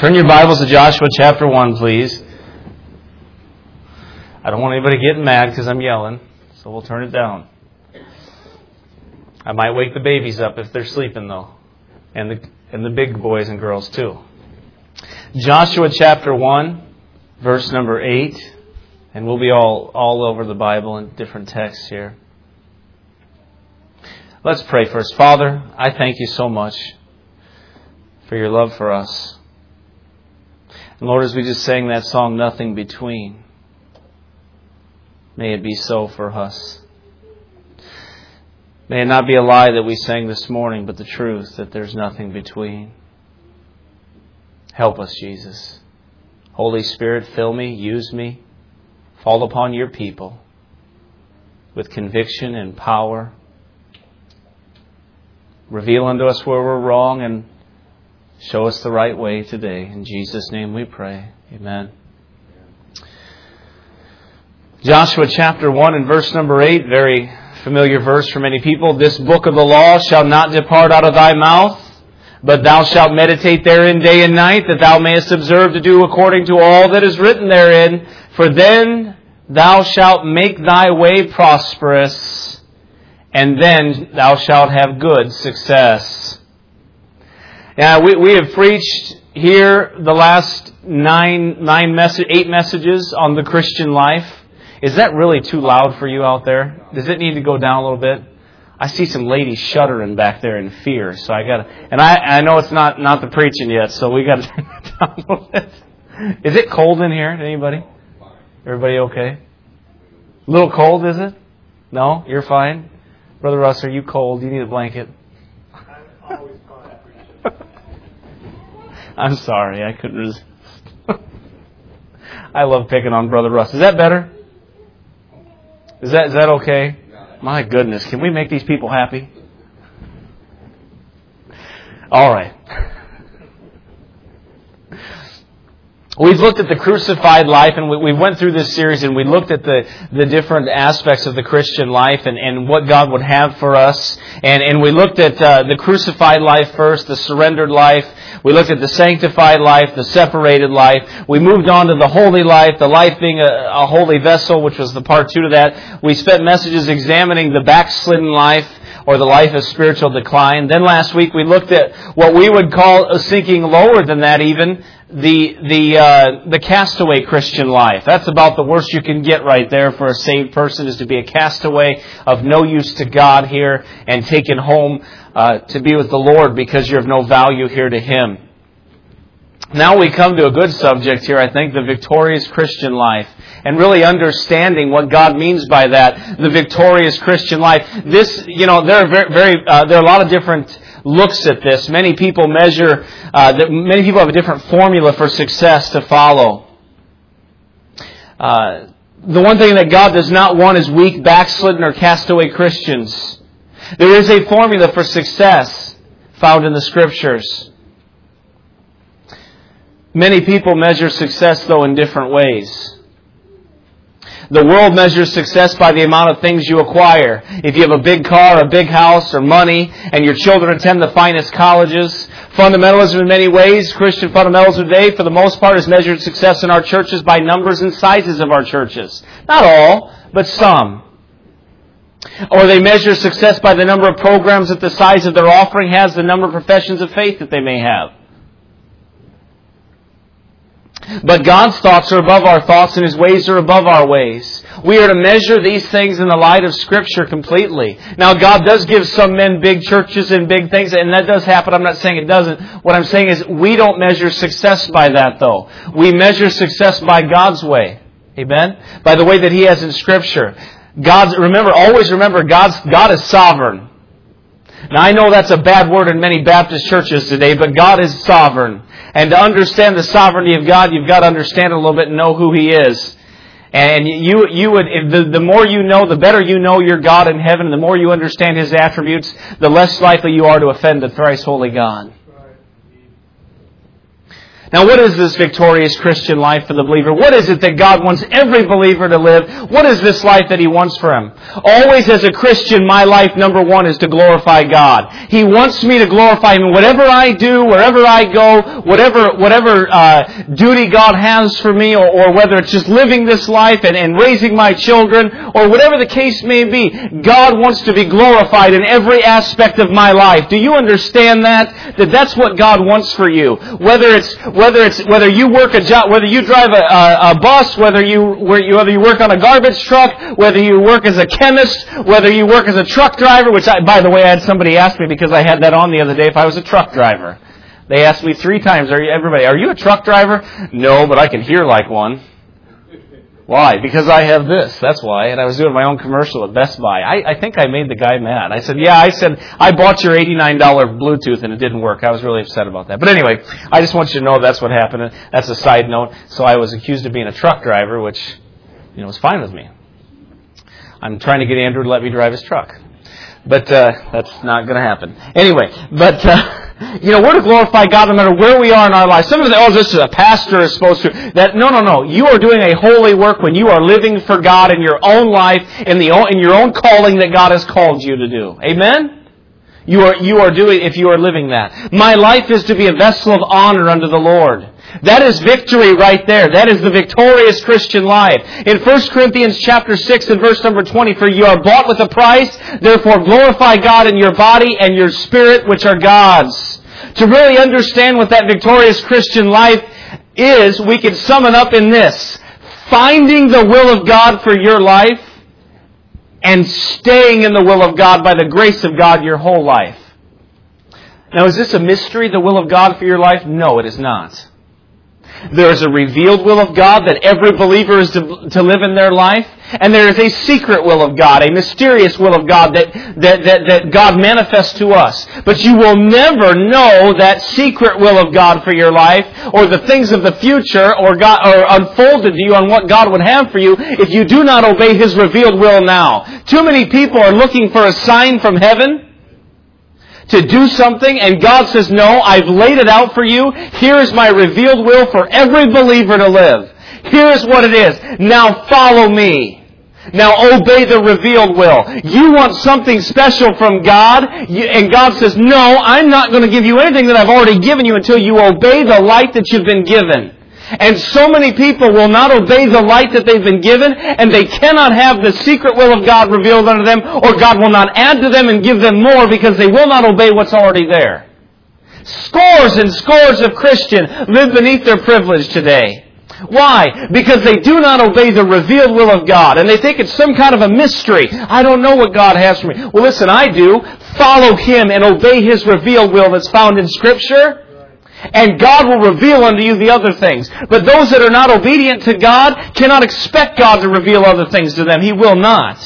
Turn your Bibles to Joshua chapter 1, please. I don't want anybody getting mad because I'm yelling, so we'll turn it down. I might wake the babies up if they're sleeping, though, and the big boys and girls, too. Joshua chapter 1, verse number 8, and we'll be all over the Bible in different texts here. Let's pray first. Father, I thank you so much for your love for us. And Lord, as we just sang that song, Nothing Between, may it be so for us. May it not be a lie that we sang this morning, but the truth that there's nothing between. Help us, Jesus. Holy Spirit, fill me, use me, fall upon your people with conviction and power. Reveal unto us where we're wrong and show us the right way today. In Jesus' name we pray. Amen. Joshua chapter 1 and verse number 8, very familiar verse for many people. This book of the law shall not depart out of thy mouth, but thou shalt meditate therein day and night, that thou mayest observe to do according to all that is written therein. For then thou shalt make thy way prosperous, and then thou shalt have good success. Now, we have preached here the last 8 messages on the Christian life. Is that really too loud for you out there? Does it need to go down a little bit? I see some ladies shuddering back there in fear, so I know it's not the preaching yet, so we got to turn it down a little bit. Is it cold in here? Anybody? Everybody okay? A little cold, is it? No? You're fine? Brother Russ, are you cold? Do you need a blanket? I'm always fine. I'm sorry, I couldn't resist. I love picking on Brother Russ. Is that better? Is that okay? My goodness, can we make these people happy? All right. We've looked at the crucified life, and we went through this series, and we looked at the different aspects of the Christian life and what God would have for us. And we looked at the crucified life first, the surrendered life. We looked at the sanctified life, the separated life. We moved on to the holy life, the life being a holy vessel, which was the part 2 to that. We spent messages examining the backslidden life, or the life of spiritual decline. Then last week we looked at what we would call a sinking lower than that even, the castaway Christian life. That's about the worst you can get right there for a saved person, is to be a castaway of no use to God here and taken home to be with the Lord because you're of no value here to Him. Now we come to a good subject here, I think, the victorious Christian life, and really understanding what God means by that, the victorious Christian life. This, there are a lot of different looks at this. Many people many people have a different formula for success to follow. The one thing that God does not want is weak, backslidden, or castaway Christians. There is a formula for success found in the Scriptures. Many people measure success, though, in different ways. The world measures success by the amount of things you acquire. If you have a big car, a big house, or money, and your children attend the finest colleges. Fundamentalism in many ways, Christian fundamentalism today, for the most part, has measured success in our churches by numbers and sizes of our churches. Not all, but some. Or they measure success by the number of programs that the size of their offering has, the number of professions of faith that they may have. But God's thoughts are above our thoughts, and His ways are above our ways. We are to measure these things in the light of Scripture completely. Now, God does give some men big churches and big things, and that does happen. I'm not saying it doesn't. What I'm saying is we don't measure success by that, though. We measure success by God's way. Amen? By the way that He has in Scripture. Always remember, God is sovereign. Now, I know that's a bad word in many Baptist churches today, but God is sovereign. And to understand the sovereignty of God, you've got to understand it a little bit and know who He is. And the more you know, the better you know your God in heaven, and the more you understand His attributes, the less likely you are to offend the thrice holy God. Now, what is this victorious Christian life for the believer? What is it that God wants every believer to live? What is this life that He wants for him? Always as a Christian, my life, number one, is to glorify God. He wants me to glorify Him in whatever I do, wherever I go, whatever duty God has for me, or whether it's just living this life and raising my children, or whatever the case may be. God wants to be glorified in every aspect of my life. Do you understand that? That that's what God wants for you. Whether you work a job, whether you drive a bus, whether you work on a garbage truck, whether you work as a chemist, whether you work as a truck driver, which by the way, I had somebody ask me because I had that on the other day if I was a truck driver. They asked me 3 times, are you a truck driver? No, but I can hear like one. Why? Because I have this. That's why. And I was doing my own commercial at Best Buy. I think I made the guy mad. I said, I bought your $89 Bluetooth and it didn't work. I was really upset about that. But anyway, I just want you to know that's what happened. That's a side note. So I was accused of being a truck driver, which, was fine with me. I'm trying to get Andrew to let me drive his truck. But that's not going to happen. Anyway, we're to glorify God no matter where we are in our lives. Some of them, this is a pastor is supposed to. No. You are doing a holy work when you are living for God in your own life, in your own calling that God has called you to do. Amen? You are doing, if you are living that. My life is to be a vessel of honor unto the Lord. That is victory right there. That is the victorious Christian life. In 1 Corinthians chapter 6 and verse number 20, for you are bought with a price, therefore glorify God in your body and your spirit, which are God's. To really understand what that victorious Christian life is, we can sum it up in this: finding the will of God for your life and staying in the will of God by the grace of God your whole life. Now, is this a mystery, the will of God for your life? No, it is not. There is a revealed will of God that every believer is to live in their life. And there is a secret will of God, a mysterious will of God that God manifests to us. But you will never know that secret will of God for your life, or the things of the future, or unfolded to you on what God would have for you, if you do not obey His revealed will now. Too many people are looking for a sign from heaven to do something, and God says, no, I've laid it out for you. Here is my revealed will for every believer to live. Here is what it is. Now follow me. Now obey the revealed will. You want something special from God, and God says, no, I'm not going to give you anything that I've already given you until you obey the light that you've been given. And so many people will not obey the light that they've been given, and they cannot have the secret will of God revealed unto them, or God will not add to them and give them more because they will not obey what's already there. Scores and scores of Christians live beneath their privilege today. Why? Because they do not obey the revealed will of God, and they think it's some kind of a mystery. I don't know what God has for me. Well, listen, I do. Follow Him and obey His revealed will that's found in Scripture. And God will reveal unto you the other things. But those that are not obedient to God cannot expect God to reveal other things to them. He will not.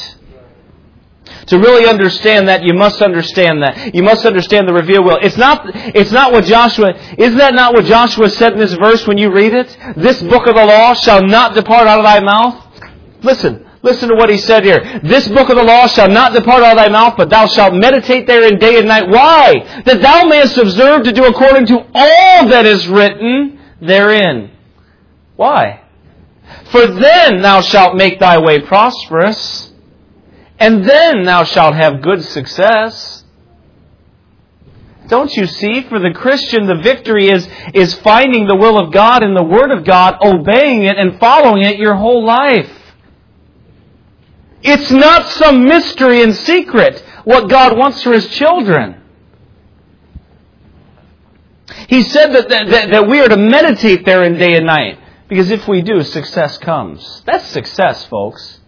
To really understand that, you must understand that. You must understand the revealed will. It's not what Joshua, isn't that not what Joshua said in this verse when you read it? This book of the law shall not depart out of thy mouth. Listen to what he said here. This book of the law shall not depart out of thy mouth, but thou shalt meditate therein day and night. Why? That thou mayest observe to do according to all that is written therein. Why? For then thou shalt make thy way prosperous, and then thou shalt have good success. Don't you see? For the Christian, the victory is finding the will of God in the Word of God, obeying it and following it your whole life. It's not some mystery and secret what God wants for His children. He said that we are to meditate therein day and night. Because if we do, success comes. That's success, folks.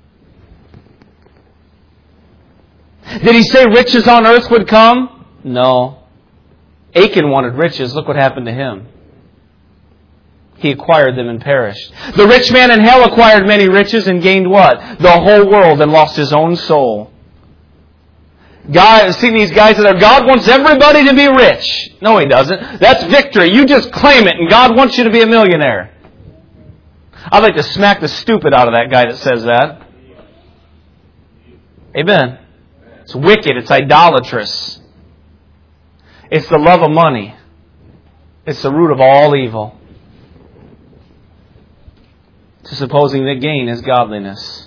Did He say riches on earth would come? No. Achan wanted riches. Look what happened to him. He acquired them and perished. The rich man in hell acquired many riches and gained what? The whole world, and lost his own soul. See these guys that are, God wants everybody to be rich. No, He doesn't. That's victory. You just claim it, and God wants you to be a millionaire. I'd like to smack the stupid out of that guy that says that. Amen. It's wicked. It's idolatrous. It's the love of money. It's the root of all evil. To supposing that gain is godliness.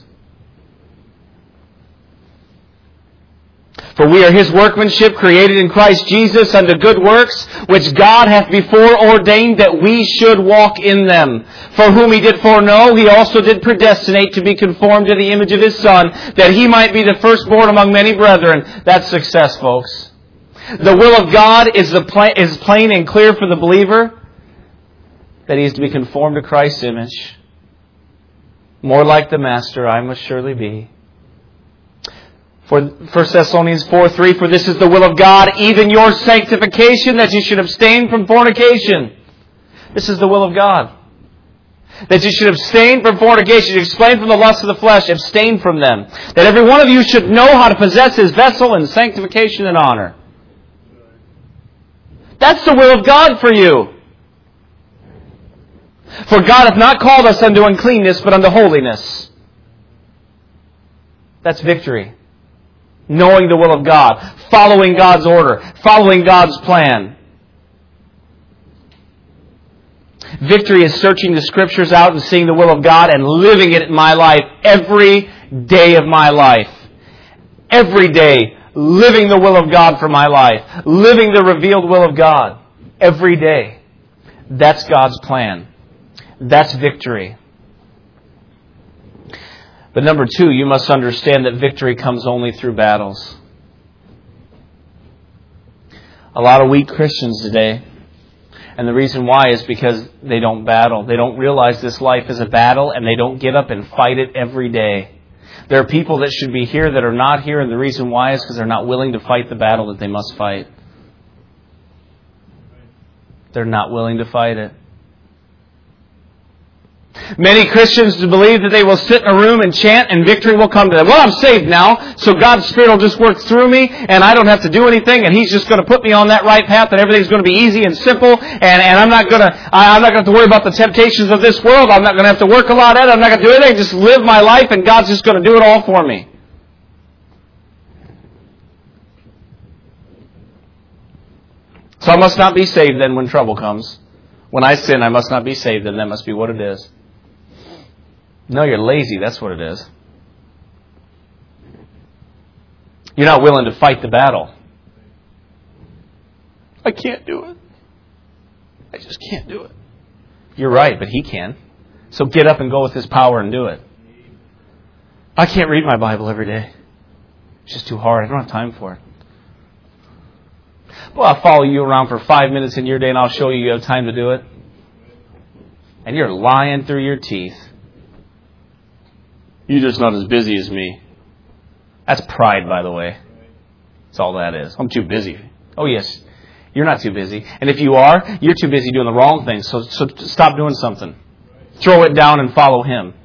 For we are His workmanship, created in Christ Jesus unto good works, which God hath before ordained that we should walk in them. For whom He did foreknow, He also did predestinate to be conformed to the image of His Son, that He might be the firstborn among many brethren. That's success, folks. The will of God is plain and clear for the believer, that he is to be conformed to Christ's image. More like the Master I must surely be. For 1 Thessalonians 4:3, for this is the will of God, even your sanctification, that you should abstain from fornication. This is the will of God. That you should abstain from fornication, abstain from the lust of the flesh, abstain from them. That every one of you should know how to possess his vessel in sanctification and honor. That's the will of God for you. For God hath not called us unto uncleanness, but unto holiness. That's victory. Knowing the will of God, following God's order, following God's plan. Victory is searching the Scriptures out and seeing the will of God and living it in my life every day of my life. Every day, living the will of God for my life. Living the revealed will of God. Every day. That's God's plan. That's victory. But number 2, you must understand that victory comes only through battles. A lot of weak Christians today, and the reason why is because they don't battle. They don't realize this life is a battle, and they don't get up and fight it every day. There are people that should be here that are not here, and the reason why is because they're not willing to fight the battle that they must fight. They're not willing to fight it. Many Christians believe that they will sit in a room and chant and victory will come to them. Well, I'm saved now, so God's Spirit will just work through me and I don't have to do anything and He's just going to put me on that right path and everything's going to be easy and simple and I'm not going to have to worry about the temptations of this world. I'm not going to have to work a lot at it. I'm not going to do anything. Just live my life and God's just going to do it all for me. So I must not be saved then when trouble comes. When I sin, I must not be saved, then that must be what it is. No, you're lazy. That's what it is. You're not willing to fight the battle. I can't do it. I just can't do it. You're right, but He can. So get up and go with His power and do it. I can't read my Bible every day. It's just too hard. I don't have time for it. Well, I'll follow you around for 5 minutes in your day and I'll show you have time to do it. And you're lying through your teeth. You're just not as busy as me. That's pride, by the way. That's all that is. I'm too busy. Oh, yes. You're not too busy. And if you are, you're too busy doing the wrong thing. So stop doing something. Throw it down and follow Him.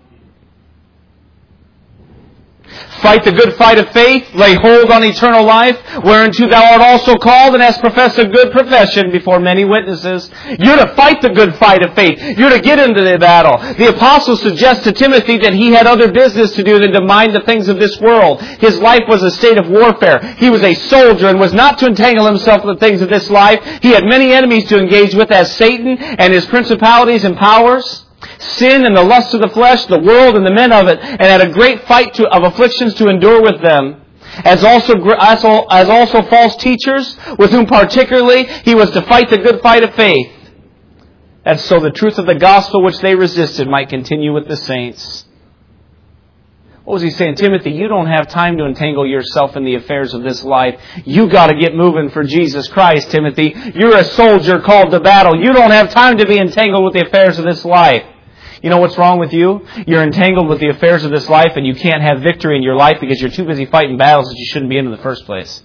Fight the good fight of faith, lay hold on eternal life, whereunto thou art also called, and hast professed a good profession before many witnesses. You're to fight the good fight of faith. You're to get into the battle. The apostle suggests to Timothy that he had other business to do than to mind the things of this world. His life was a state of warfare. He was a soldier and was not to entangle himself with the things of this life. He had many enemies to engage with, as Satan and his principalities and powers. Sin and the lust of the flesh, the world and the men of it, and had a great fight of afflictions to endure with them, as also false teachers, with whom particularly he was to fight the good fight of faith, and so the truth of the gospel which they resisted might continue with the saints. What was he saying? Timothy, you don't have time to entangle yourself in the affairs of this life. You got to get moving for Jesus Christ, Timothy. You're a soldier called to battle. You don't have time to be entangled with the affairs of this life. You know what's wrong with you? You're entangled with the affairs of this life and you can't have victory in your life because you're too busy fighting battles that you shouldn't be in the first place.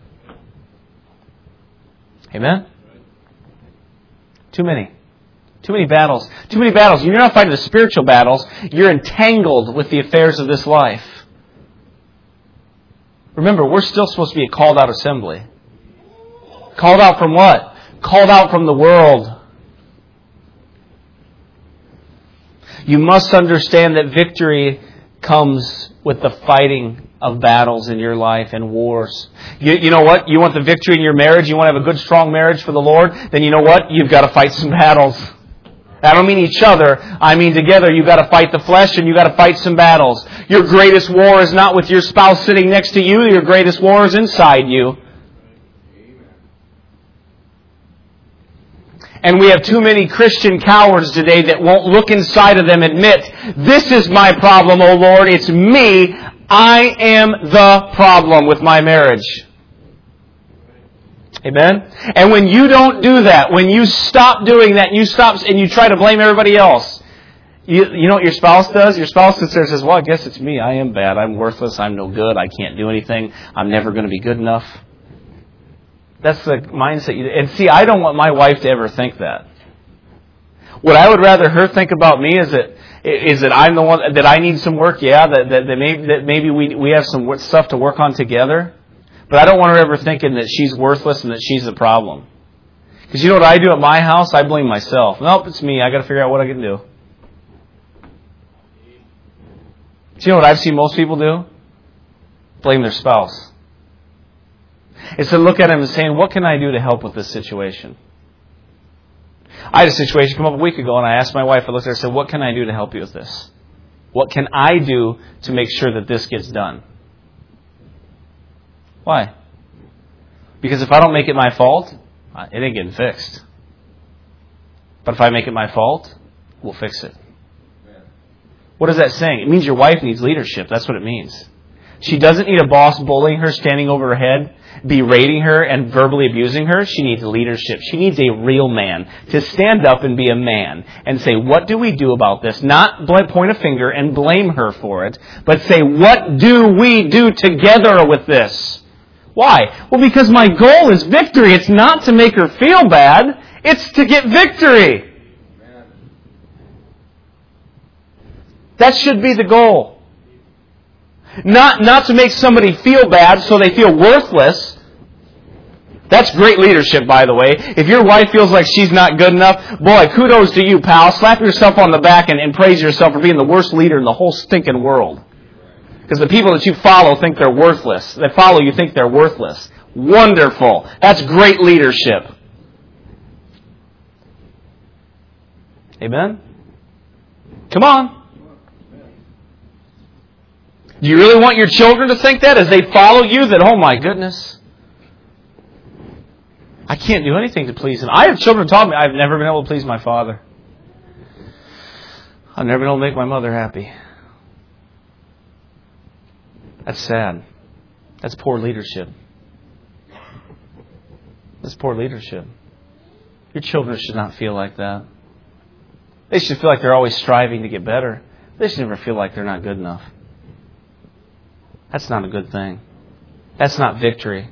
Amen? Too many. Too many battles. Too many battles. You're not fighting the spiritual battles. You're entangled with the affairs of this life. Remember, we're still supposed to be a called out assembly. Called out from what? Called out from the world. You must understand that victory comes with the fighting of battles in your life and wars. You know what? You want the victory in your marriage? You want to have a good, strong marriage for the Lord? Then you know what? You've got to fight some battles. I don't mean each other. I mean together. You've got to fight the flesh and you've got to fight some battles. Your greatest war is not with your spouse sitting next to you. Your greatest war is inside you. And we have too many Christian cowards today that won't look inside of them and admit, this is my problem, O Lord. It's me. I am the problem with my marriage. Amen? And when you don't do that, when you stop doing that, and you try to blame everybody else, you know what your spouse does? Your spouse sits there and says, well, I guess it's me. I am bad. I'm worthless. I'm no good. I can't do anything. I'm never going to be good enough. That's the mindset. And see, I don't want my wife to ever think that. What I would rather her think about me is that I'm the one, that I need some work. Yeah, that maybe we have some stuff to work on together. But I don't want her ever thinking that she's worthless and that she's the problem. Because you know what I do at my house? I blame myself. Nope, it's me. I got to figure out what I can do. Do you know what I've seen most people do? Blame their spouse. Instead of looking at him and saying, what can I do to help with this situation? I had a situation come up a week ago and I asked my wife, I looked at her and said, what can I do to help you with this? What can I do to make sure that this gets done? Why? Because if I don't make it my fault, it ain't getting fixed. But if I make it my fault, we'll fix it. What is that saying? It means your wife needs leadership. That's what it means. She doesn't need a boss bullying her, standing over her head, berating her, and verbally abusing her. She needs leadership. She needs a real man to stand up and be a man and say, what do we do about this? Not point a finger and blame her for it, but say, what do we do together with this? Why? Well, because my goal is victory. It's not to make her feel bad. It's to get victory. That should be the goal. Not to make somebody feel bad so they feel worthless. That's great leadership, by the way. If your wife feels like she's not good enough, boy, kudos to you, pal. Slap yourself on the back and praise yourself for being the worst leader in the whole stinking world. Because the people that you follow think they're worthless. That follow you think they're worthless. Wonderful. That's great leadership. Amen? Come on. Do you really want your children to think that as they follow you? That, oh my goodness, I can't do anything to please them. I have children who taught me I've never been able to please my father. I've never been able to make my mother happy. That's sad. That's poor leadership. That's poor leadership. Your children should not feel like that. They should feel like they're always striving to get better. They should never feel like they're not good enough. That's not a good thing. That's not victory.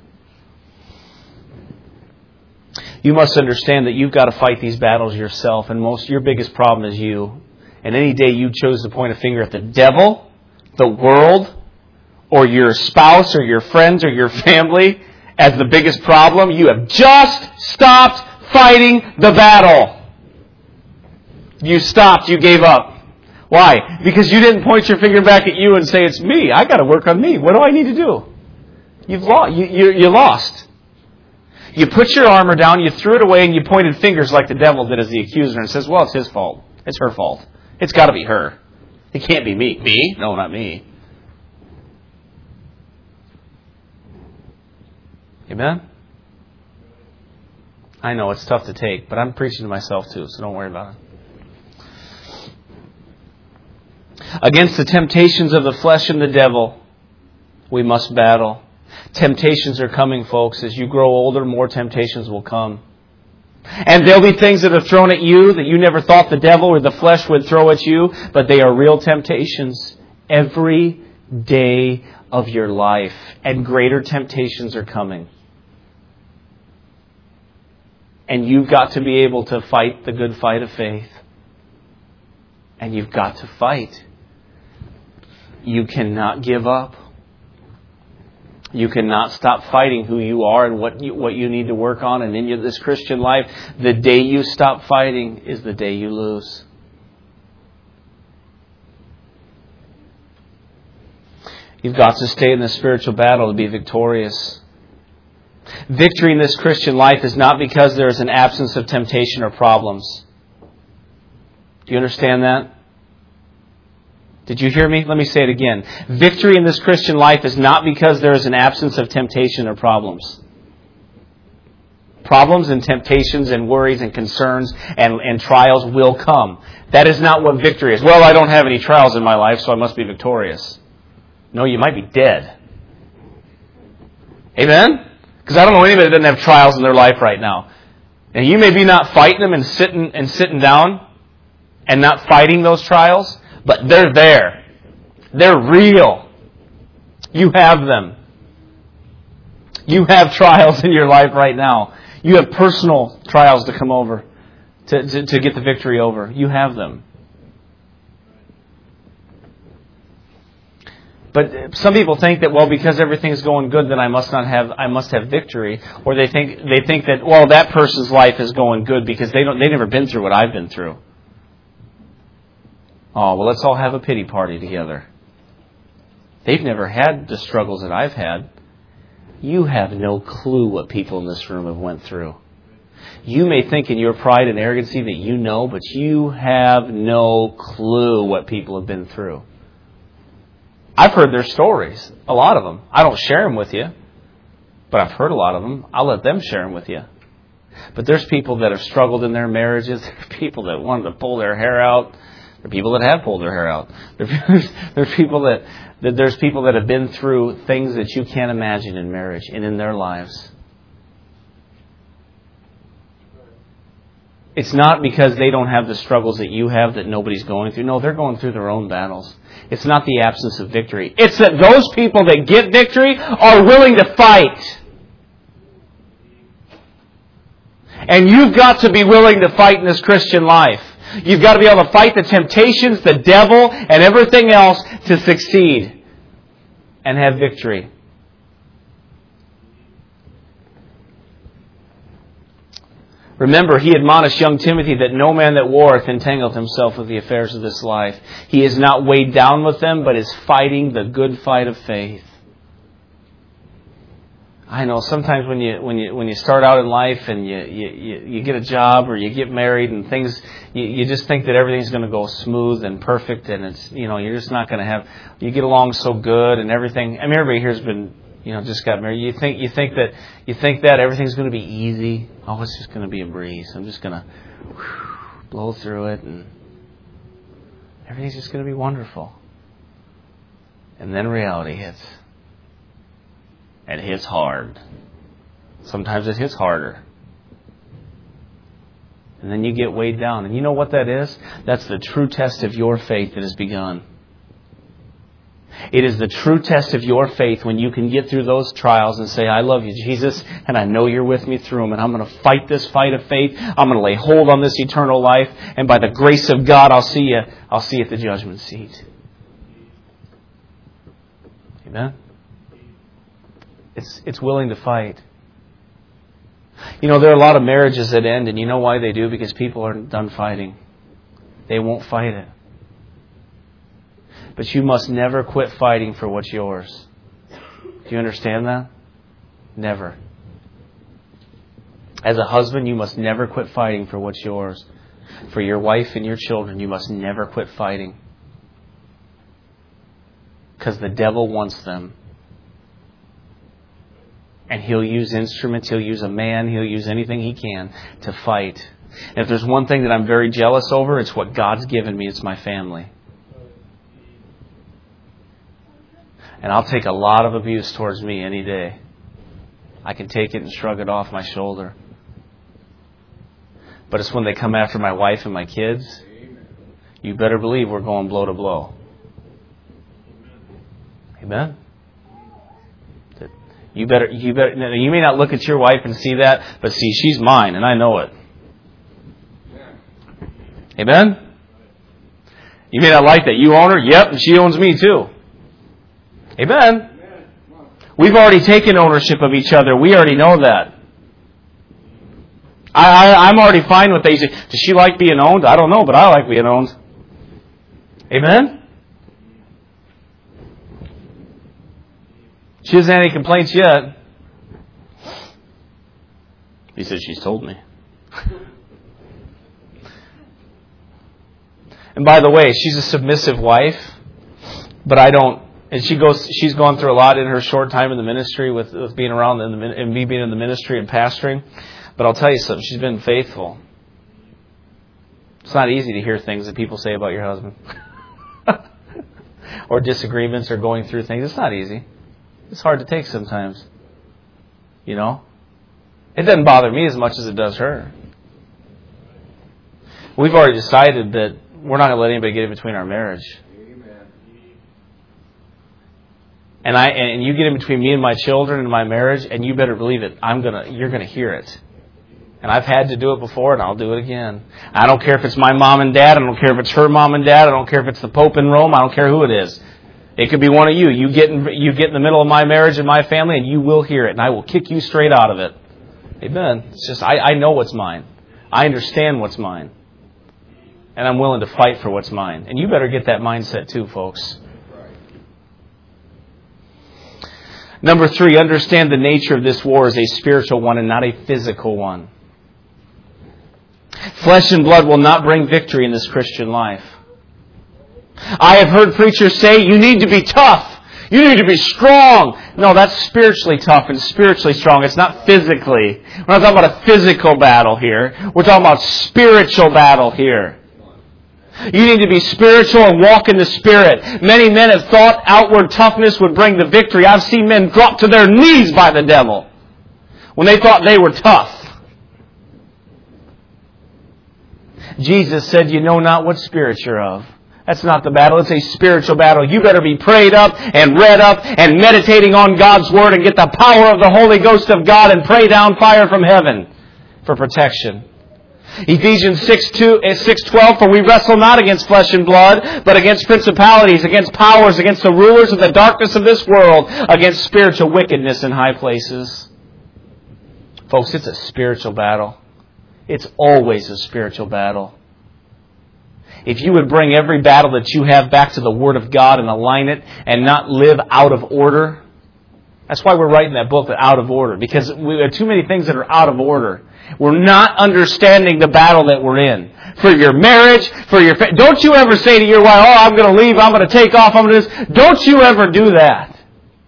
You must understand that you've got to fight these battles yourself, and your biggest problem is you. And any day you chose to point a finger at the devil, the world, or your spouse, or your friends, or your family as the biggest problem, you have just stopped fighting the battle. You stopped. You gave up. Why? Because you didn't point your finger back at you and say, it's me. I got to work on me. What do I need to do? You've lost. You lost. You put your armor down, you threw it away, and you pointed fingers like the devil did as the accuser and says, well, it's his fault. It's her fault. It's got to be her. It can't be me. Me? No, not me. Amen? I know it's tough to take, but I'm preaching to myself too, so don't worry about it. Against the temptations of the flesh and the devil, we must battle. Temptations are coming, folks. As you grow older, more temptations will come. And there'll be things that are thrown at you that you never thought the devil or the flesh would throw at you, but they are real temptations every day of your life. And greater temptations are coming. And you've got to be able to fight the good fight of faith. And you've got to fight. You cannot give up. You cannot stop fighting who you are and what you need to work on. And in this Christian life, the day you stop fighting is the day you lose. You've got to stay in the spiritual battle to be victorious. Victory in this Christian life is not because there is an absence of temptation or problems. Do you understand that? Did you hear me? Let me say it again. Victory in this Christian life is not because there is an absence of temptation or problems. Problems and temptations and worries and concerns and trials will come. That is not what victory is. Well, I don't have any trials in my life, so I must be victorious. No, you might be dead. Amen? Because I don't know anybody that doesn't have trials in their life right now. And you may be not fighting them and sitting down and not fighting those trials, but they're there. They're real. You have them. You have trials in your life right now. You have personal trials to come over to get the victory over. You have them. But some people think that, well, because everything's going good, then I must have victory. Or they think that, well, that person's life is going good because they've never been through what I've been through. Oh, well, let's all have a pity party together. They've never had the struggles that I've had. You have no clue what people in this room have went through. You may think in your pride and arrogancy that you know, but you have no clue what people have been through. I've heard their stories, a lot of them. I don't share them with you, but I've heard a lot of them. I'll let them share them with you. But there's people that have struggled in their marriages. There's people that wanted to pull their hair out. There are people that have pulled their hair out. There's people that have been through things that you can't imagine in marriage and in their lives. It's not because they don't have the struggles that you have that nobody's going through. No, they're going through their own battles. It's not the absence of victory. It's that those people that get victory are willing to fight. And you've got to be willing to fight in this Christian life. You've got to be able to fight the temptations, the devil, and everything else to succeed and have victory. Remember, he admonished young Timothy that no man that warreth entangleth himself with the affairs of this life. He is not weighed down with them, but is fighting the good fight of faith. I know sometimes when you start out in life and you get a job or you get married and things, you just think that everything's going to go smooth and perfect, and it's, you're just not going to have, you get along so good and everything. I mean, everybody here's been, just got married. You think that everything's going to be easy. Oh, it's just going to be a breeze. I'm just going to blow through it and everything's just going to be wonderful. And then reality hits. It hits hard. Sometimes it hits harder. And then you get weighed down. And you know what that is? That's the true test of your faith that has begun. It is the true test of your faith when you can get through those trials and say, I love you, Jesus, and I know you're with me through them, and I'm going to fight this fight of faith. I'm going to lay hold on this eternal life, and by the grace of God, I'll see you at the judgment seat. Amen? It's willing to fight. There are a lot of marriages that end, and you know why they do? Because people aren't done fighting. They won't fight it. But you must never quit fighting for what's yours. Do you understand that? Never. As a husband, you must never quit fighting for what's yours. For your wife and your children, you must never quit fighting. Because the devil wants them. And he'll use instruments, he'll use a man, he'll use anything he can to fight. And if there's one thing that I'm very jealous over, it's what God's given me. It's my family. And I'll take a lot of abuse towards me any day. I can take it and shrug it off my shoulder. But it's when they come after my wife and my kids, you better believe we're going blow to blow. Amen? You may not look at your wife and see that, but see, she's mine and I know it. Amen? You may not like that. You own her? Yep, and she owns me too. Amen. We've already taken ownership of each other. We already know that. I'm already fine with that. You say, does she like being owned? I don't know, but I like being owned. Amen? She hasn't had any complaints yet. He said, she's told me. And by the way, she's a submissive wife, but I don't. And she's gone through a lot in her short time in the ministry with being around and me being in the ministry and pastoring. But I'll tell you something, she's been faithful. It's not easy to hear things that people say about your husband. Or disagreements or going through things. It's not easy. It's hard to take sometimes. You know? It doesn't bother me as much as it does her. We've already decided that we're not going to let anybody get in between our marriage. And you get in between me and my children and my marriage, and you better believe it. You're going to hear it. And I've had to do it before, and I'll do it again. I don't care if it's my mom and dad. I don't care if it's her mom and dad. I don't care if it's the Pope in Rome. I don't care who it is. It could be one of you. You get in the middle of my marriage and my family, and you will hear it, and I will kick you straight out of it. Amen. It's just I know what's mine. I understand what's mine. And I'm willing to fight for what's mine. And you better get that mindset too, folks. Number 3, understand the nature of this war is a spiritual one and not a physical one. Flesh and blood will not bring victory in this Christian life. I have heard preachers say, you need to be tough. You need to be strong. No, that's spiritually tough and spiritually strong. It's not physically. We're not talking about a physical battle here. We're talking about spiritual battle here. You need to be spiritual and walk in the Spirit. Many men have thought outward toughness would bring the victory. I've seen men drop to their knees by the devil when they thought they were tough. Jesus said, you know not what spirit you're of. That's not the battle. It's a spiritual battle. You better be prayed up and read up and meditating on God's Word and get the power of the Holy Ghost of God and pray down fire from heaven for protection. Ephesians 6:12, for we wrestle not against flesh and blood, but against principalities, against powers, against the rulers of the darkness of this world, against spiritual wickedness in high places. Folks, it's a spiritual battle. It's always a spiritual battle. If you would bring every battle that you have back to the Word of God and align it and not live out of order, that's why we're writing that book, Out of Order, because we have too many things that are out of order. We're not understanding the battle that we're in. For your marriage, for your don't you ever say to your wife, oh, I'm going to leave, I'm going to take off, I'm going to do this. Don't you ever do that.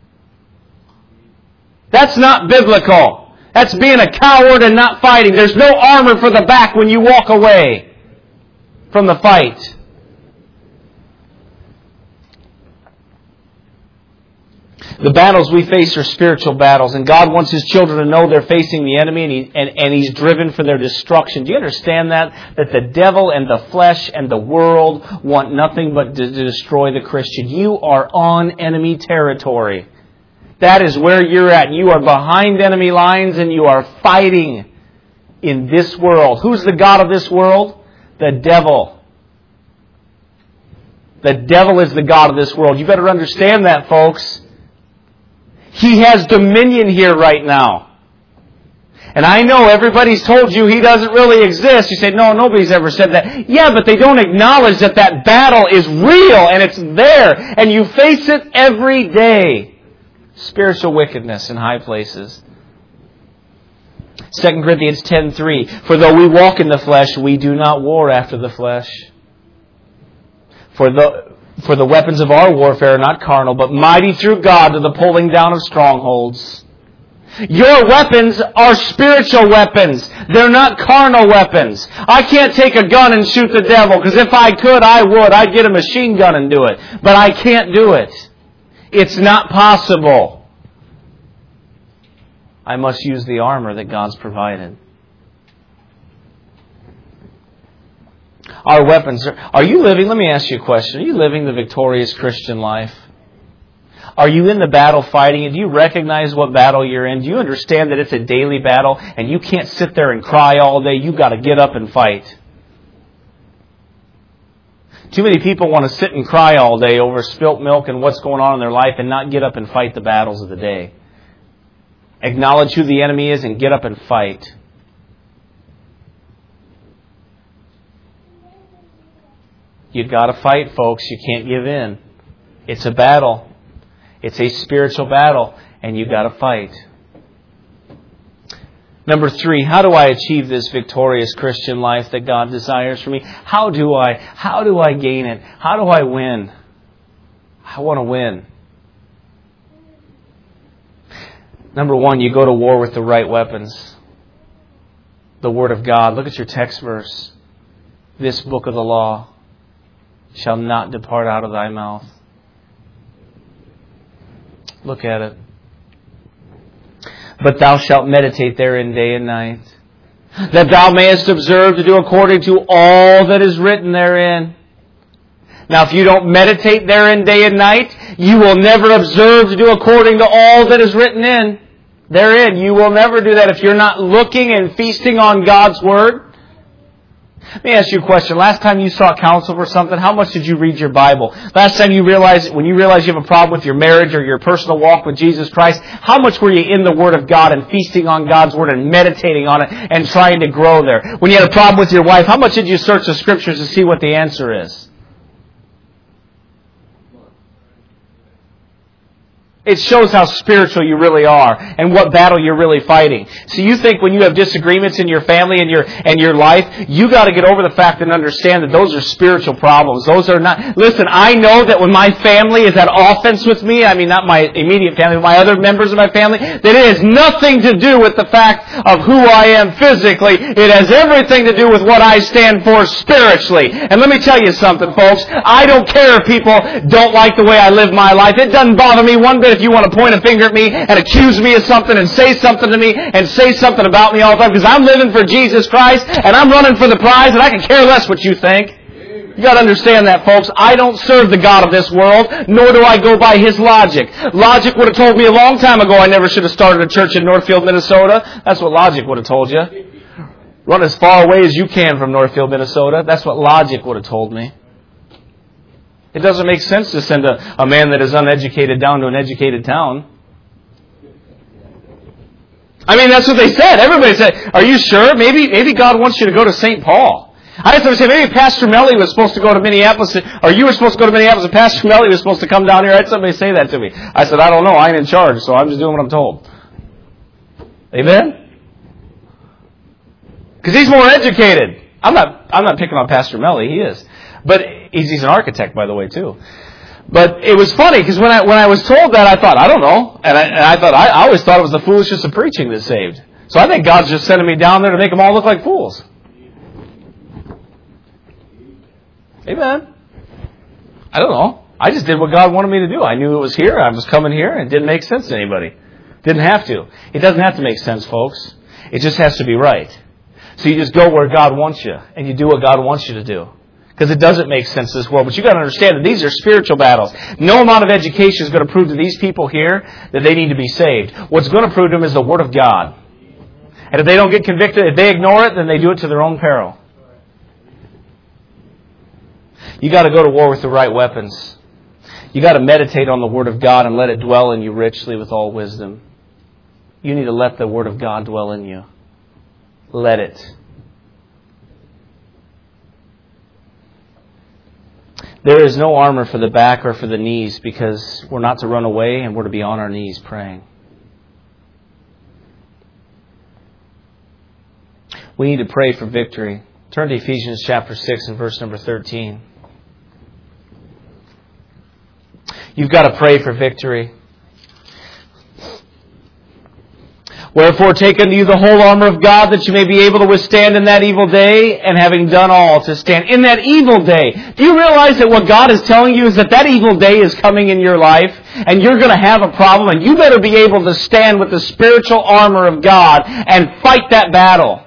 That's not biblical. That's being a coward and not fighting. There's no armor for the back when you walk away from the fight. The battles we face are spiritual battles, and God wants His children to know they're facing the enemy, and He's driven for their destruction. Do you understand that? That the devil and the flesh and the world want nothing but to destroy the Christian. You are on enemy territory. That is where you're at. You are behind enemy lines, and you are fighting in this world. Who's the god of this world? The devil. The devil is the god of this world. You better understand that, folks. He has dominion here right now. And I know everybody's told you He doesn't really exist. You say, no, nobody's ever said that. Yeah, but they don't acknowledge that that battle is real and it's there. And you face it every day. Spiritual wickedness in high places. 2 Corinthians 10:3, for though we walk in the flesh, we do not war after the flesh. For the weapons of our warfare are not carnal, but mighty through God to the pulling down of strongholds. Your weapons are spiritual weapons. They're not carnal weapons. I can't take a gun and shoot the devil, because if I could, I would. I'd get a machine gun and do it. But I can't do it. It's not possible. I must use the armor that God's provided. Our weapons are you living, let me ask you a question, are you living the victorious Christian life? Are you in the battle fighting it? Do you recognize what battle you're in? Do you understand that it's a daily battle and you can't sit there and cry all day? You've got to get up and fight. Too many people want to sit and cry all day over spilt milk and what's going on in their life and not get up and fight the battles of the day. Acknowledge who the enemy is and get up and fight. You've got to fight, folks. You can't give in. It's a battle. It's a spiritual battle. And you got to fight. Number 3, how do I achieve this victorious Christian life that God desires for me? How do I gain it? How do I win? I want to win. Number 1, you go to war with the right weapons. The Word of God. Look at your text verse. This book of the law shall not depart out of thy mouth. Look at it. But thou shalt meditate therein day and night, that thou mayest observe to do according to all that is written therein. Now, if you don't meditate therein day and night, you will never observe to do according to all that is written therein. You will never do that if you're not looking and feasting on God's Word. Let me ask you a question. Last time you sought counsel for something, how much did you read your Bible? Last time when you realized you have a problem with your marriage or your personal walk with Jesus Christ, how much were you in the Word of God and feasting on God's Word and meditating on it and trying to grow there? When you had a problem with your wife, how much did you search the Scriptures to see what the answer is? It shows how spiritual you really are and what battle you're really fighting. So you think when you have disagreements in your family and your life, you got to get over the fact and understand that those are spiritual problems. Those are not. Listen, I know that when my family is at offense with me, I mean not my immediate family, but my other members of my family, that it has nothing to do with the fact of who I am physically. It has everything to do with what I stand for spiritually. And let me tell you something, folks. I don't care if people don't like the way I live my life. It doesn't bother me one bit if you want to point a finger at me and accuse me of something and say something to me and say something about me all the time, because I'm living for Jesus Christ and I'm running for the prize and I can care less what you think. You got to understand that, folks. I don't serve the God of this world, nor do I go by His logic. Logic would have told me a long time ago I never should have started a church in Northfield, Minnesota. That's what logic would have told you. Run as far away as you can from Northfield, Minnesota. That's what logic would have told me. It doesn't make sense to send a man that is uneducated down to an educated town. I mean, that's what they said. Everybody said, are you sure? Maybe God wants you to go to St. Paul. I had somebody say, maybe Pastor Melly was supposed to go to Minneapolis, or you were supposed to go to Minneapolis, and Pastor Melly was supposed to come down here. I had somebody say that to me. I said, I don't know. I ain't in charge, so I'm just doing what I'm told. Amen? Because he's more educated. I'm not picking on Pastor Melly. He is. But he's an architect, by the way, too. But it was funny, because when I was told that, I thought, I don't know. And I thought, I always thought it was the foolishness of preaching that saved. So I think God's just sending me down there to make them all look like fools. Amen. I don't know. I just did what God wanted me to do. I knew it was here. I was coming here, and it didn't make sense to anybody. Didn't have to. It doesn't have to make sense, folks. It just has to be right. So you just go where God wants you, and you do what God wants you to do. Because it doesn't make sense in this world. But you've got to understand that these are spiritual battles. No amount of education is going to prove to these people here that they need to be saved. What's going to prove to them is the Word of God. And if they don't get convicted, if they ignore it, then they do it to their own peril. You've got to go to war with the right weapons. You've got to meditate on the Word of God and let it dwell in you richly with all wisdom. You need to let the Word of God dwell in you. Let it. There is no armor for the back or for the knees, because we're not to run away and we're to be on our knees praying. We need to pray for victory. Turn to Ephesians chapter 6 and verse number 13. You've got to pray for victory. Wherefore take unto you the whole armor of God, that you may be able to withstand in that evil day, and having done all, to stand in that evil day. Do you realize that what God is telling you is that evil day is coming in your life, and you're going to have a problem, and you better be able to stand with the spiritual armor of God and fight that battle.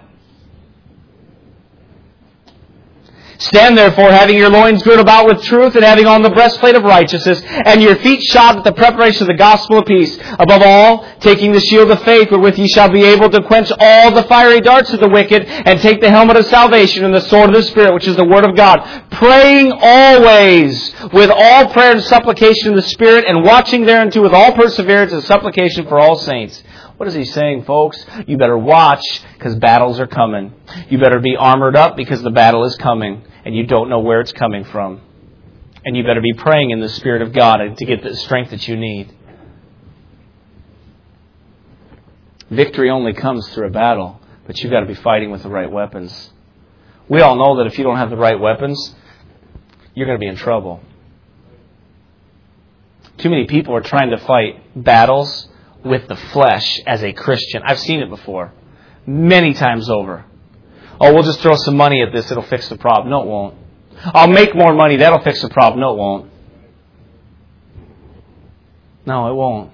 Stand therefore, having your loins girt about with truth, and having on the breastplate of righteousness, and your feet shod with the preparation of the gospel of peace. Above all, taking the shield of faith, wherewith ye shall be able to quench all the fiery darts of the wicked, and take the helmet of salvation and the sword of the Spirit, which is the word of God. Praying always with all prayer and supplication in the Spirit, and watching thereunto with all perseverance and supplication for all saints. What is he saying, folks? You better watch, because battles are coming. You better be armored up, because the battle is coming, and you don't know where it's coming from. And you better be praying in the Spirit of God to get the strength that you need. Victory only comes through a battle, but you've got to be fighting with the right weapons. We all know that if you don't have the right weapons, you're going to be in trouble. Too many people are trying to fight battles with the flesh as a Christian. I've seen it before, many times over. Oh, we'll just throw some money at this, it'll fix the problem. No, it won't. I'll make more money, that'll fix the problem. No, it won't. No, it won't.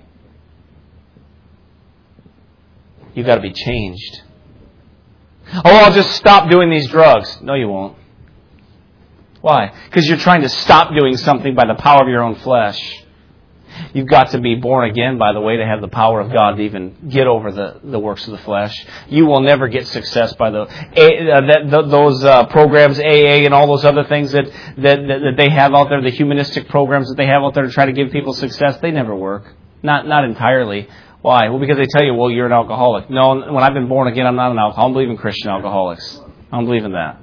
You've got to be changed. Oh, I'll just stop doing these drugs. No, you won't. Why? Because you're trying to stop doing something by the power of your own flesh. You've got to be born again, by the way, to have the power of God to even get over the works of the flesh. You will never get success by those programs, AA, and all those other things that they have out there, the humanistic programs that they have out there to try to give people success. They never work. Not entirely. Why? Well, because they tell you, well, you're an alcoholic. No, when I've been born again, I'm not an alcoholic. I don't believe in Christian alcoholics. I don't believe in that.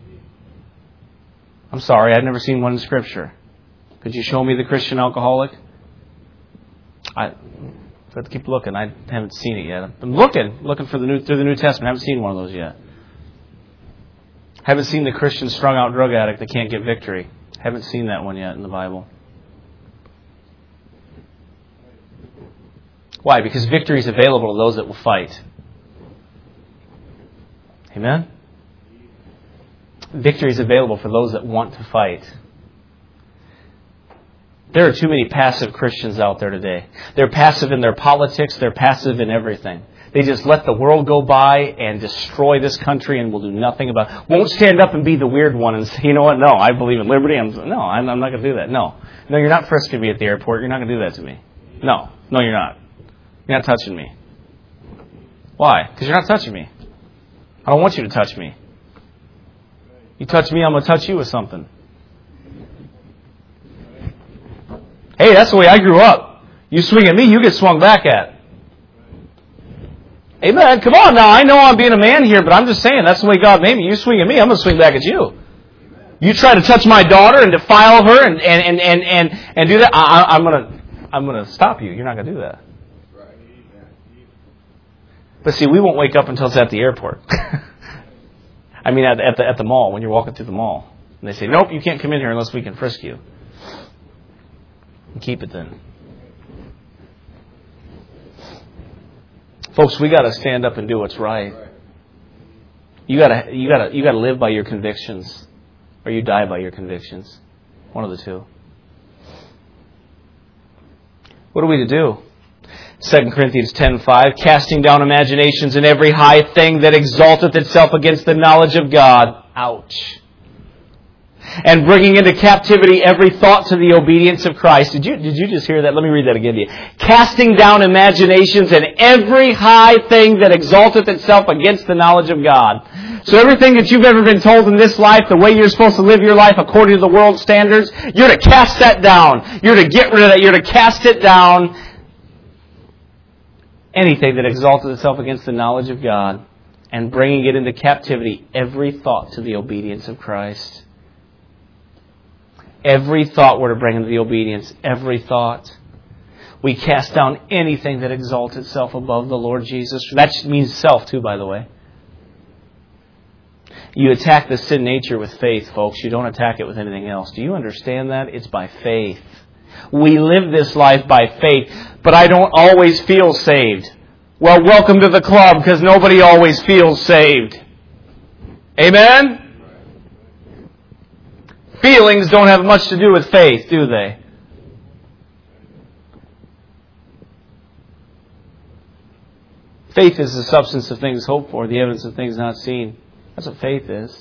I'm sorry, I've never seen one in Scripture. Could you show me the Christian alcoholic? I have to keep looking. I haven't seen it yet. I'm looking for through the New Testament. I haven't seen one of those yet. Haven't seen the Christian strung-out drug addict that can't get victory. Haven't seen that one yet in the Bible. Why? Because victory is available to those that will fight. Amen? Victory is available for those that want to fight. There are too many passive Christians out there today. They're passive in their politics. They're passive in everything. They just let the world go by and destroy this country and will do nothing about it. Won't stand up and be the weird one and say, you know what, no, I believe in liberty. I'm not going to do that. No, you're not frisking me at the airport. You're not going to do that to me. No, you're not. You're not touching me. Why? Because you're not touching me. I don't want you to touch me. You touch me, I'm going to touch you with something. Hey, that's the way I grew up. You swing at me, you get swung back at. Amen. Come on now. I know I'm being a man here, but I'm just saying that's the way God made me. You swing at me, I'm going to swing back at you. You try to touch my daughter and defile her and do that, I'm going to stop you. You're not going to do that. But see, we won't wake up until it's at the airport. I mean, at the mall, when you're walking through the mall. And they say, nope, you can't come in here unless we can frisk you. And keep it then. Folks, we got to stand up and do what's right. You got to live by your convictions, or you die by your convictions. One of the two. What are we to do? 2 Corinthians 10:5, casting down imaginations and every high thing that exalteth itself against the knowledge of God. Ouch. And bringing into captivity every thought to the obedience of Christ. Did you just hear that? Let me read that again to you. Casting down imaginations and every high thing that exalteth itself against the knowledge of God. So everything that you've ever been told in this life, the way you're supposed to live your life according to the world's standards, you're to cast that down. You're to get rid of that. You're to cast it down. Anything that exalted itself against the knowledge of God, and bringing it into captivity, every thought to the obedience of Christ. Every thought we're to bring into the obedience. Every thought. We cast down anything that exalts itself above the Lord Jesus. That means self too, by the way. You attack the sin nature with faith, folks. You don't attack it with anything else. Do you understand that? It's by faith. We live this life by faith, but I don't always feel saved. Well, welcome to the club, because nobody always feels saved. Amen? Feelings don't have much to do with faith, do they? Faith is the substance of things hoped for, the evidence of things not seen. That's what faith is.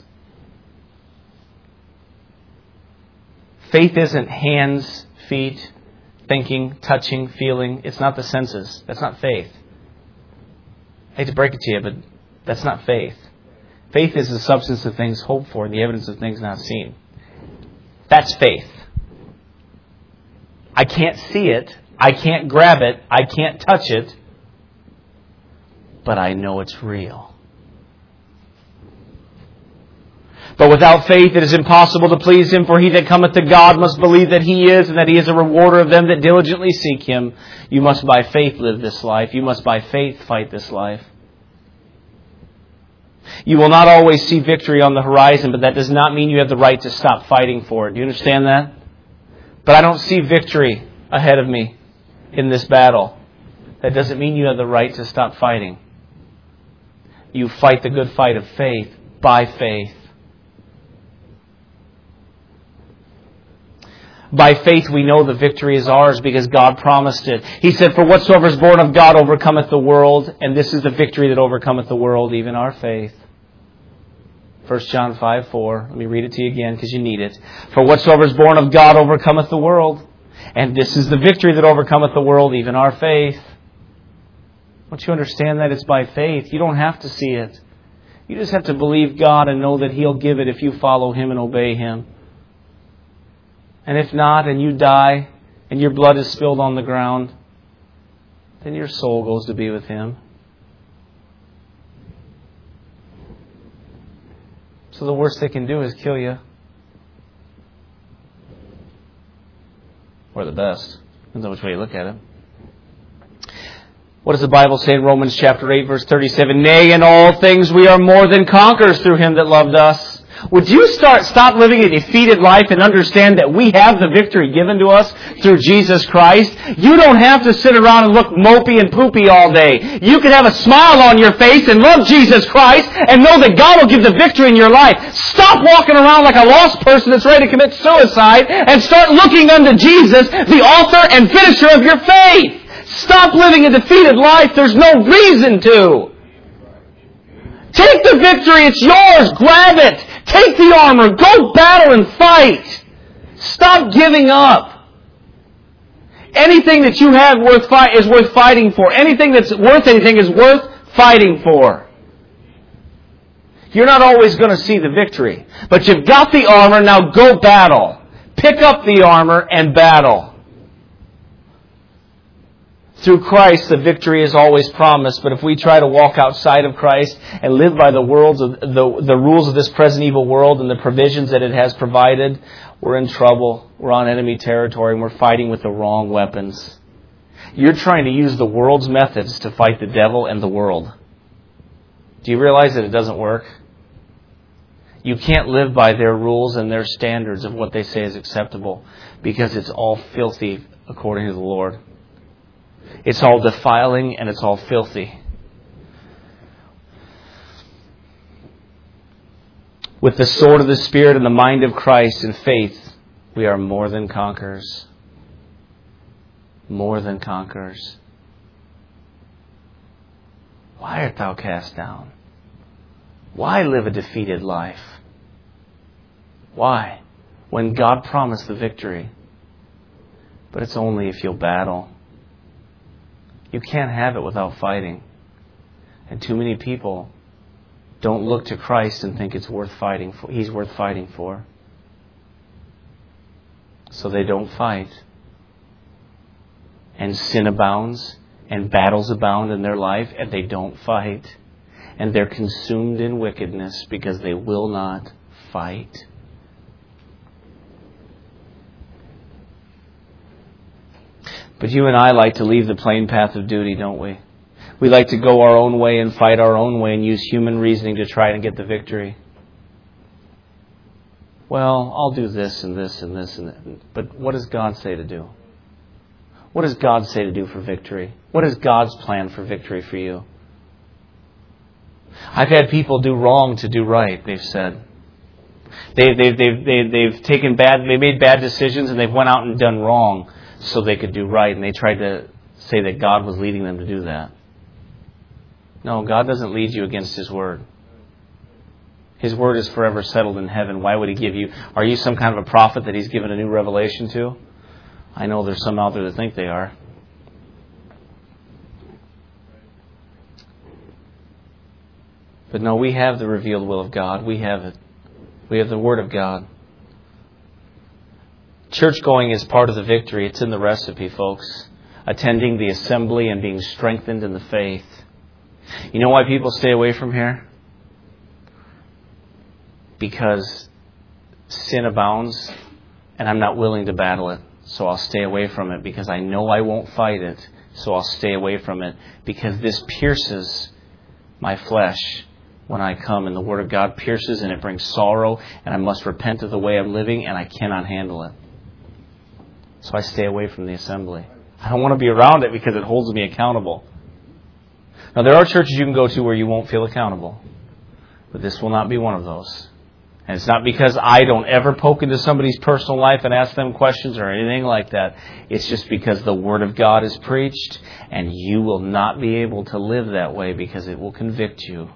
Faith isn't hands, feet, thinking, touching, feeling. It's not the senses. That's not faith. I hate to break it to you, but that's not faith. Faith is the substance of things hoped for, the evidence of things not seen. That's faith. I can't see it. I can't grab it. I can't touch it. But I know it's real. But without faith it is impossible to please Him, for he that cometh to God must believe that He is, and that He is a rewarder of them that diligently seek Him. You must by faith live this life. You must by faith fight this life. You will not always see victory on the horizon, but that does not mean you have the right to stop fighting for it. Do you understand that? But I don't see victory ahead of me in this battle. That doesn't mean you have the right to stop fighting. You fight the good fight of faith by faith. By faith we know the victory is ours because God promised it. He said, for whatsoever is born of God overcometh the world, and this is the victory that overcometh the world, even our faith. 1 John 5:4. Let me read it to you again because you need it. For whatsoever is born of God overcometh the world, and this is the victory that overcometh the world, even our faith. Don't you understand that? It's by faith. You don't have to see it. You just have to believe God and know that He'll give it if you follow Him and obey Him. And if not, and you die, and your blood is spilled on the ground, then your soul goes to be with Him. So the worst they can do is kill you. Or the best. Depends on which way you look at it. What does the Bible say in Romans chapter 8, verse 37? Nay, in all things we are more than conquerors through Him that loved us. Would you stop living a defeated life and understand that we have the victory given to us through Jesus Christ? You don't have to sit around and look mopey and poopy all day. You can have a smile on your face and love Jesus Christ and know that God will give the victory in your life. Stop walking around like a lost person that's ready to commit suicide and start looking unto Jesus, the author and finisher of your faith. Stop living a defeated life. There's no reason to. Take the victory. It's yours. Grab it. Take the armor. Go battle and fight. Stop giving up. Anything that you have is worth fighting for. Anything that's worth anything is worth fighting for. You're not always going to see the victory. But you've got the armor. Now go battle. Pick up the armor and battle. Through Christ, the victory is always promised. But if we try to walk outside of Christ and live by the rules of this present evil world and the provisions that it has provided, we're in trouble. We're on enemy territory and we're fighting with the wrong weapons. You're trying to use the world's methods to fight the devil and the world. Do you realize that it doesn't work? You can't live by their rules and their standards of what they say is acceptable because it's all filthy according to the Lord. It's all defiling and it's all filthy. With the sword of the Spirit and the mind of Christ and faith, we are more than conquerors. More than conquerors. Why art thou cast down? Why live a defeated life? Why? When God promised the victory. But it's only if you'll battle. You can't have it without fighting. And too many people don't look to Christ and think it's worth fighting for. He's worth fighting for. So they don't fight. And sin abounds and battles abound in their life and they don't fight. And they're consumed in wickedness because they will not fight. But you and I like to leave the plain path of duty, don't we? We like to go our own way and fight our own way and use human reasoning to try and get the victory. Well, I'll do this and this and this and that. But what does God say to do? What does God say to do for victory? What is God's plan for victory for you? I've had people do wrong to do right, they've said. They've made bad decisions and they've went out and done wrong so they could do right, and they tried to say that God was leading them to do that. No, God doesn't lead you against His Word. His Word is forever settled in heaven. Why would He give you? Are you some kind of a prophet that He's given a new revelation to? I know there's some out there that think they are. But no, we have the revealed will of God. We have it. We have the Word of God. Church going is part of the victory. It's in the recipe, folks. Attending the assembly and being strengthened in the faith. You know why people stay away from here? because sin abounds and I'm not willing to battle it. So I'll stay away from it because I know I won't fight it. So I'll stay away from it because this pierces my flesh when I come. And the Word of God pierces and it brings sorrow. And I must repent of the way I'm living and I cannot handle it. So I stay away from the assembly. I don't want to be around it because it holds me accountable. Now there are churches you can go to where you won't feel accountable. But this will not be one of those. And it's not because I don't ever poke into somebody's personal life and ask them questions or anything like that. It's just because the Word of God is preached and you will not be able to live that way because it will convict you.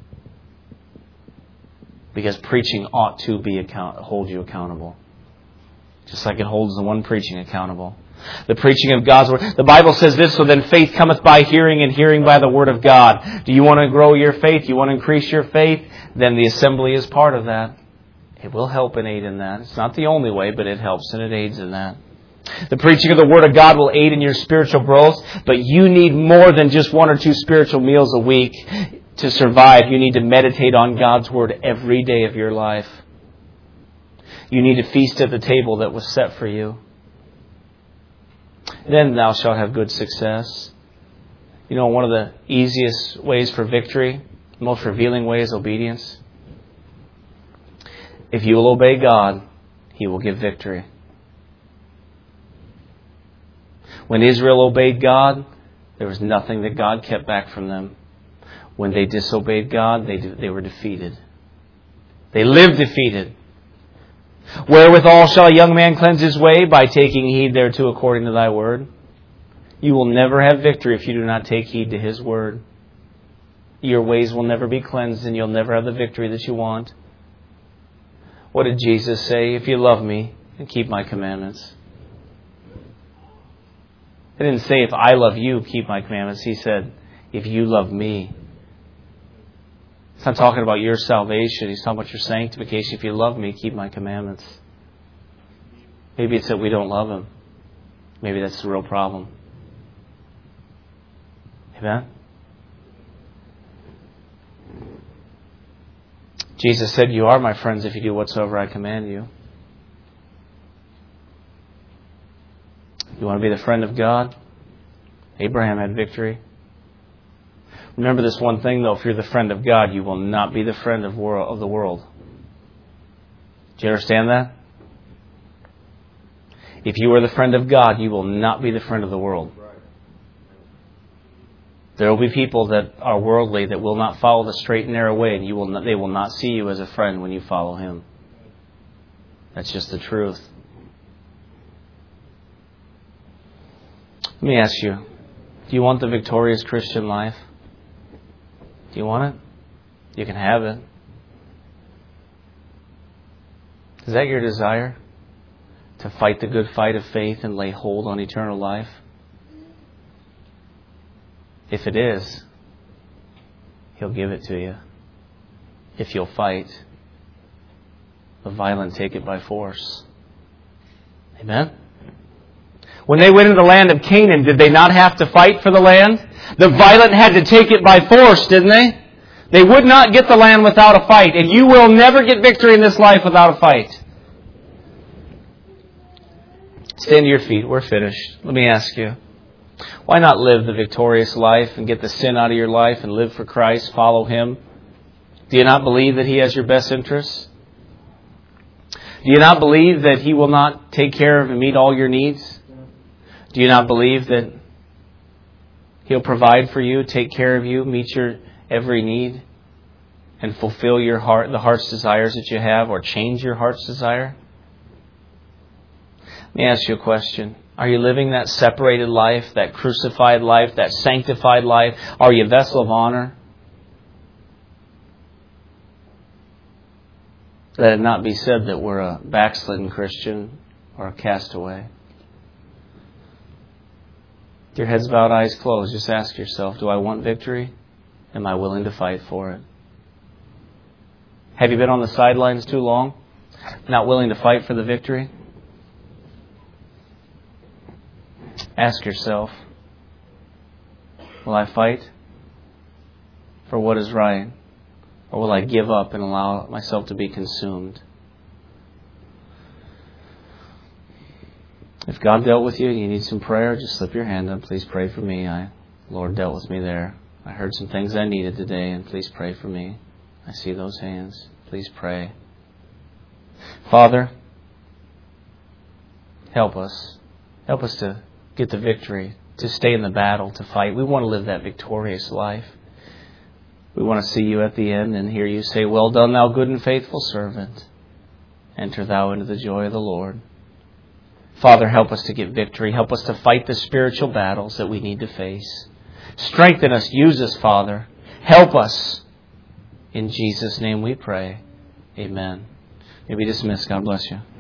Because preaching ought to hold you accountable. Just like it holds the one preaching accountable. The preaching of God's Word. The Bible says this, so then faith cometh by hearing and hearing by the Word of God. Do you want to grow your faith? You want to increase your faith? Then the assembly is part of that. It will help and aid in that. It's not the only way, but it helps and it aids in that. The preaching of the Word of God will aid in your spiritual growth, but you need more than just 1 or 2 spiritual meals a week to survive. You need to meditate on God's Word every day of your life. You need to feast at the table that was set for you. Then thou shalt have good success. You know, one of the easiest ways for victory, the most revealing way is obedience. If you will obey God, He will give victory. When Israel obeyed God, there was nothing that God kept back from them. When they disobeyed God, they were defeated. They lived defeated. Wherewithal shall a young man cleanse his way? By taking heed thereto according to thy word. You will never have victory if you do not take heed to His word. Your ways will never be cleansed and you'll never have the victory that you want. What did Jesus say? If you love me, and keep my commandments. He didn't say, if I love you, keep my commandments. He said, if you love me. He's not talking about your salvation. He's talking about your sanctification. If you love me, keep my commandments. Maybe it's that we don't love Him. Maybe that's the real problem. Amen? Jesus said, you are my friends if you do whatsoever I command you. You want to be the friend of God? Abraham had victory. Remember this one thing, though. If you're the friend of God, you will not be the friend of the world. Do you understand that? If you are the friend of God, you will not be the friend of the world. There will be people that are worldly that will not follow the straight and narrow way, and they will not see you as a friend when you follow Him. That's just the truth. Let me ask you, do you want the victorious Christian life? Do you want it? You can have it. Is that your desire? To fight the good fight of faith and lay hold on eternal life? If it is, He'll give it to you. If you'll fight, the violent take it by force. Amen? When they went into the land of Canaan, did they not have to fight for the land? The violent had to take it by force, didn't they? They would not get the land without a fight. And you will never get victory in this life without a fight. Stand to your feet. We're finished. Let me ask you, why not live the victorious life and get the sin out of your life and live for Christ, follow Him? Do you not believe that He has your best interests? Do you not believe that He will not take care of and meet all your needs? Do you not believe that He'll provide for you, take care of you, meet your every need, and fulfill your heart, the heart's desires that you have, or change your heart's desire? Let me ask you a question. Are you living that separated life, that crucified life, that sanctified life? Are you a vessel of honor? Let it not be said that we're a backslidden Christian or a castaway. With your heads bowed, eyes closed, just ask yourself, do I want victory? Am I willing to fight for it? Have you been on the sidelines too long? Not willing to fight for the victory? Ask yourself, will I fight for what is right? Or will I give up and allow myself to be consumed? If God dealt with you and you need some prayer, just slip your hand up. Please pray for me. Lord dealt with me there. I heard some things I needed today, and please pray for me. I see those hands. Please pray. Father, help us. Help us to get the victory, to stay in the battle, to fight. We want to live that victorious life. We want to see you at the end and hear you say, "Well done, thou good and faithful servant. Enter thou into the joy of the Lord." Father, help us to get victory. Help us to fight the spiritual battles that we need to face. Strengthen us. Use us, Father. Help us. In Jesus' name we pray. Amen. You may be dismissed. God bless you.